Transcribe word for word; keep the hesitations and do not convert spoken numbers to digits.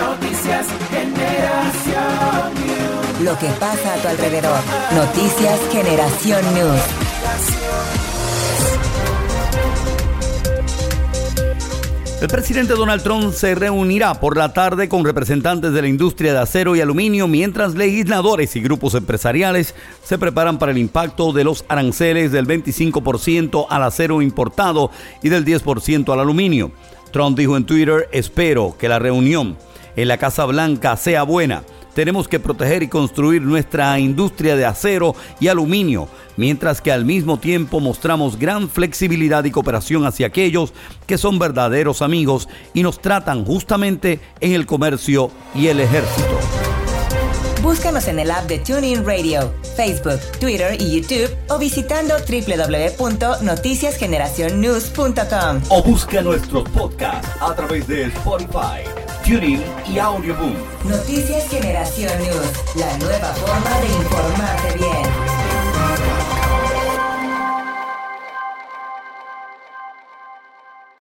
Noticias Generación News. Lo que pasa a tu alrededor. Noticias Generación News. El presidente Donald Trump se reunirá por la tarde con representantes de la industria de acero y aluminio, mientras legisladores y grupos empresariales se preparan para el impacto de los aranceles del veinticinco por ciento al acero importado y del diez por ciento al aluminio. Trump dijo en Twitter: espero que la reunión en la Casa Blanca sea buena. Tenemos que proteger y construir nuestra industria de acero y aluminio, mientras que al mismo tiempo mostramos gran flexibilidad y cooperación hacia aquellos que son verdaderos amigos y nos tratan justamente en el comercio y el ejército. Búscanos en el app de TuneIn Radio, Facebook, Twitter y YouTube o visitando doble u doble u doble u punto noticias generación news punto com. O busca nuestros podcasts a través de Spotify, TuneIn y Audioboom. Noticias Generación News, la nueva forma de informarte